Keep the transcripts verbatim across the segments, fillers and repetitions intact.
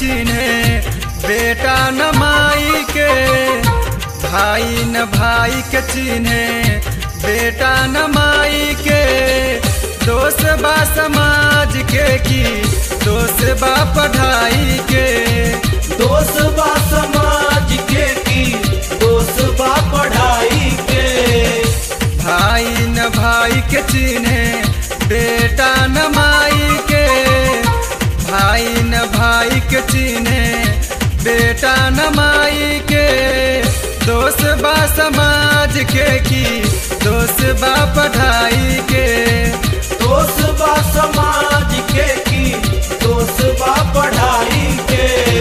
चिन्हे बेटा न माई के, भाई न भाई के चिन्हे बेटा न माई के। दोष बा समाज के की दोष बा पढ़ाई के, दोष बा समाज के की दोष बा पढ़ाई के। भाई न भाई के चिन्हे बेटा न माई के, भाई न भाई के चिन्हे बेटा न माई के। दोष बा समाज के की दोष बा पढ़ाई के, दोष बा समाज के की दोष बा पढ़ाई के।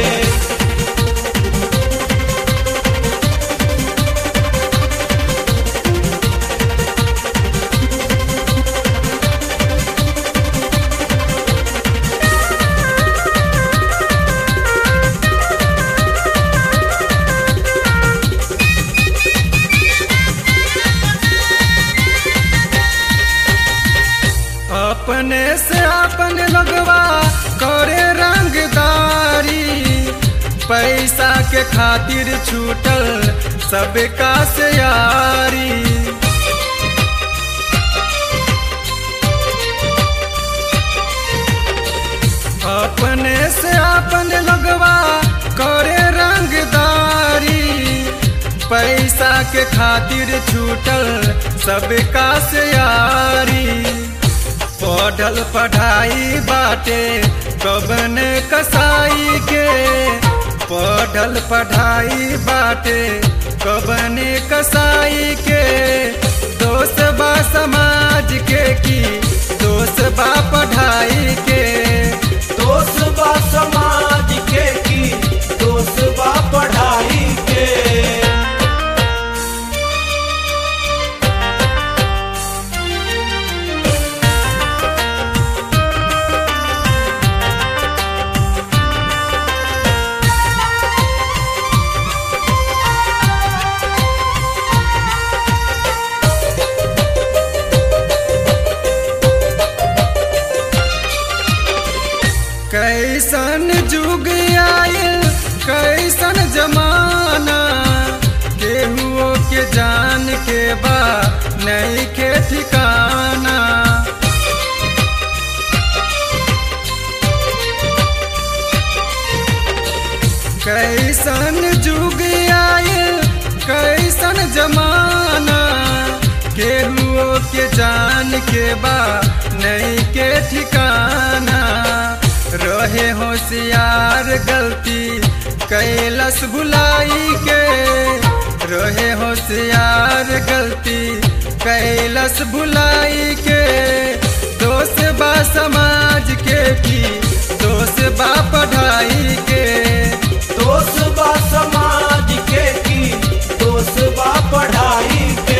अपने से अपन लगवा करे रंगदारी, पैसा के खातिर छूटल सबका से यारी। अपने से अपन लगवा करे रंगदारी, पैसा के खातिर छूटल सबका से यारी। पढ़ल पढ़ाई बाटे कबन कसाई के, पढ़ल पढ़ाई बाटे कबन कसाई के। दोष बा समाज के की दोष बा पढ़ाई के, दोष बा समाज के की दोष बा पढ़ाई के। कैसन जुग आयल कैसन जमाना, केहुओ के जान के बा नहीं के ठिकाना। कैसन जुग आयल कैसन जमाना, केहुओ के जान के बा नहीं के ठिकाना। रहे होशियार गलती कैलस भुलाई के, रहे होशियार गलती कैलस भुलाई के। दोष बा समाज के की दोष बा पढ़ाई के, दोष बा समाज के की दोष बा पढ़ाई के।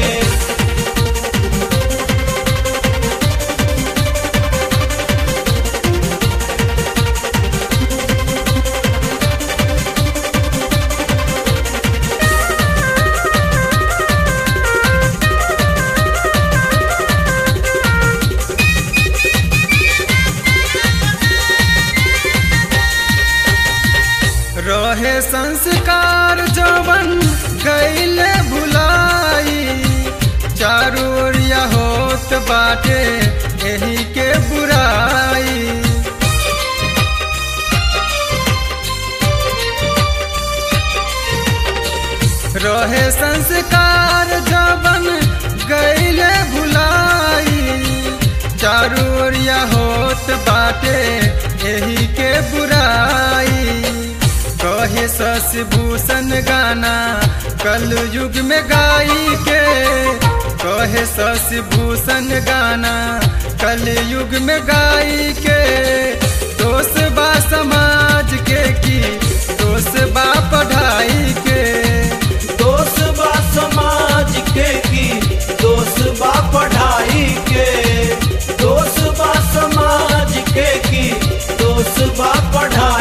रहे संस्कार जवन गईले भुलाई, चारू ओरिया होत बाटे यही के बुराई। रहे संस्कार जवन गईले भुलाई, चारू ओरिया होत बाटे यही के बुराई। कहे शशि भूषण गाना कल युग में गाई के, कहे शशि भूषण गाना कल युग में गाई के। दोष बा समाज के की दोष बा पढ़ाई के, दोष बा समाज के की दोष बा पढ़ाई के। दोष बा समाज के की दोष बा पढ़ाई